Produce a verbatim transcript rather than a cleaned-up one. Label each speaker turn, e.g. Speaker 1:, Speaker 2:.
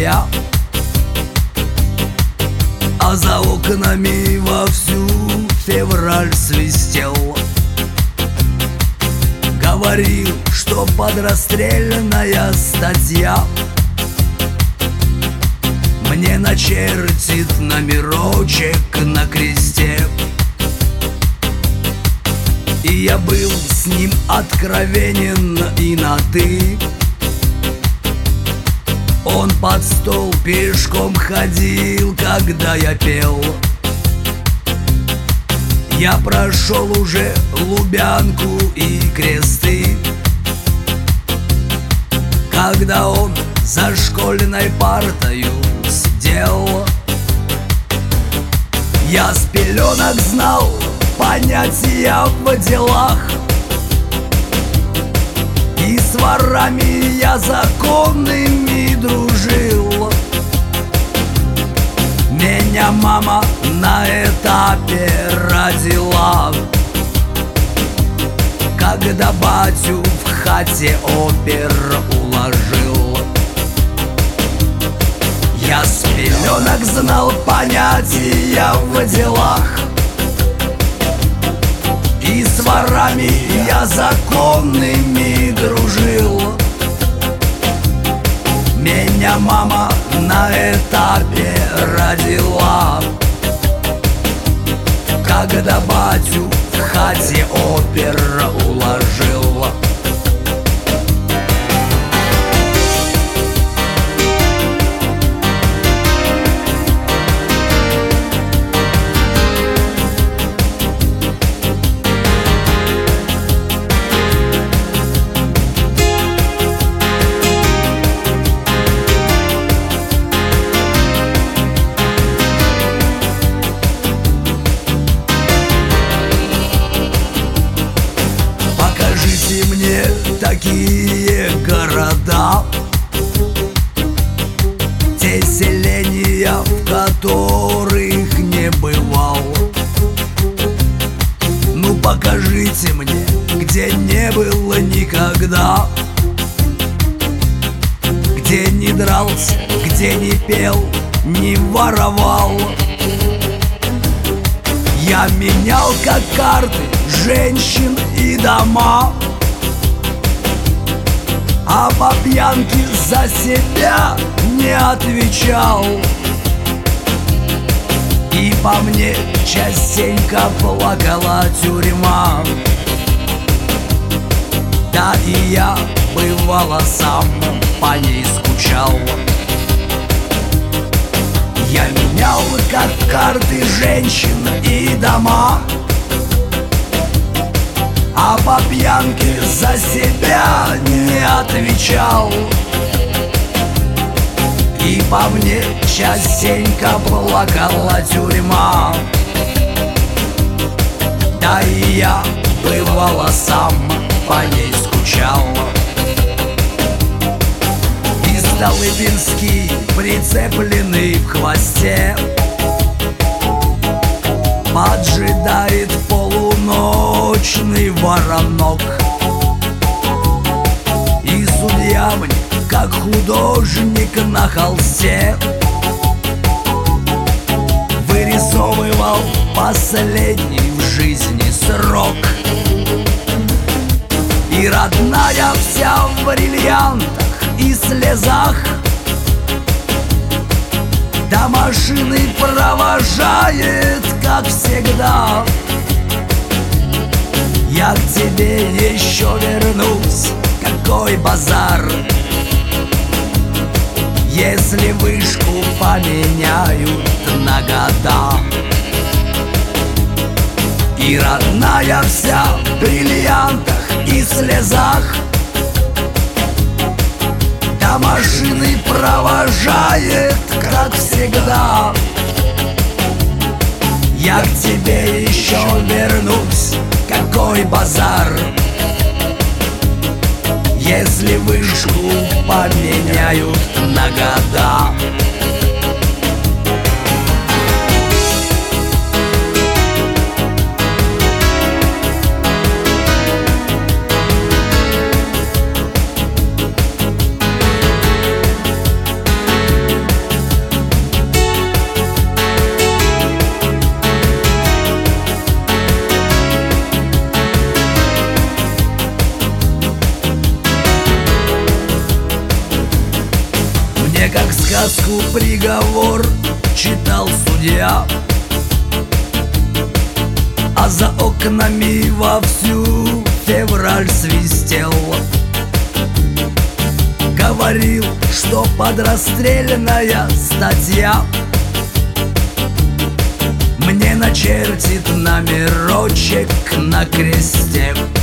Speaker 1: статья, а за окнами вовсю февраль свистел. Говорил, что подрастрельная статья мне начертит номерочек на кресте. И я был с ним откровенен и на «ты». Он под стол пешком ходил, когда я пел. Я прошел уже Лубянку и Кресты, когда он за школьной партою сидел. Я с пеленок знал понятия в делах, и с ворами я законными дружил. Меня мама на этапе родила, когда батю в хате опер уложил. Я с пеленок знал понятия в делах, и с ворами я законными дружил. Меня мама на этапе родила, когда батю в хате опер уложил. Покажите мне такие города, те селения, в которых не бывал. Ну покажите мне, где не было никогда, где не дрался, где не пел, не воровал. Я менял как карты женщин и дома, а по пьянке за себя не отвечал. И по мне частенько плакала тюрьма, да и я бывало сам по ней скучал. Я менял как карты женщин и дома, а по пьянке за себя не отвечал. И по мне частенько плакала тюрьма, да и я бывало сам по ней скучал. И Столыпинский, прицепленный в хвосте, поджидает полуночный воронок. И судья мне, как художник на холсте, вырисовывал последний в жизни срок. И родная вся в бриллиантах и слезах, до машины провожает, как всегда. Я к тебе еще вернусь, какой базар, если вышку поменяют на года. И родная вся в бриллиантах и слезах, до машины провожает, как всегда. Я к тебе еще вернусь, какой базар, если вышку поменяют на года. приговор читал судья, а за окнами вовсю февраль свистел. Говорил, что подрастрельная статья мне начертит номерочек на кресте.